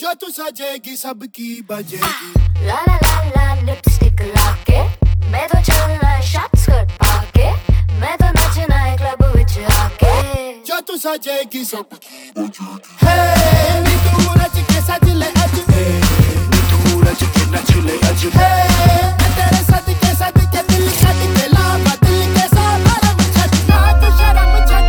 जो तू सजेगी सबकी बजेगी। ला ला ला ला लिपस्टिक लाके मैं तो चलना है शॉर्ट स्कर्ट पाके मैं तो नचना है क्लब विच आके जो तू सजेगी सबकी बजेगी। हे नी तू नच के सज ले अज, नी तू नच के नच ले अज, मैं तेरे सद के दिल सद के लावा दिल के साथ शर्म छट ना तू शर्म छट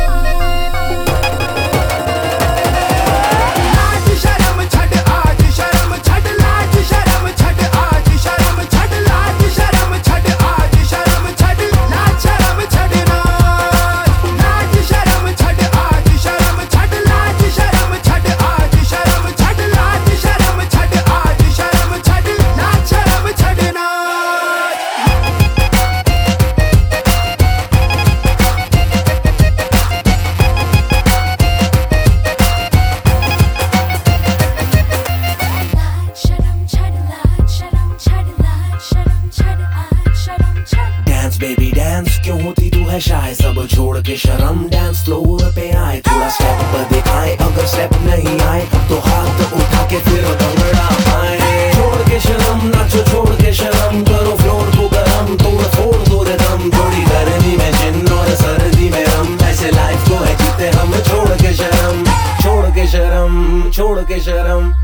बेबी डांस क्यों होती तू है शाय, सब छोड़ के शर्म डांस फ्लोर पे आए, थोड़ा स्टेप पर दिखाए, अगर स्टेप नहीं आए तो हाथ उठा के फिर भंगड़ा पाए। छोड़ के शर्म नाचो, छोड़ के शर्म करो फ्लोर को गरम, तोड़ फोड़ दो रिदम, थोड़ी गर्मी में जिन और सर्दी में हम, ऐसे लाइफ को है जीते हम। छोड़ के शर्म, छोड़ के शर्म, छोड़ के शर्म।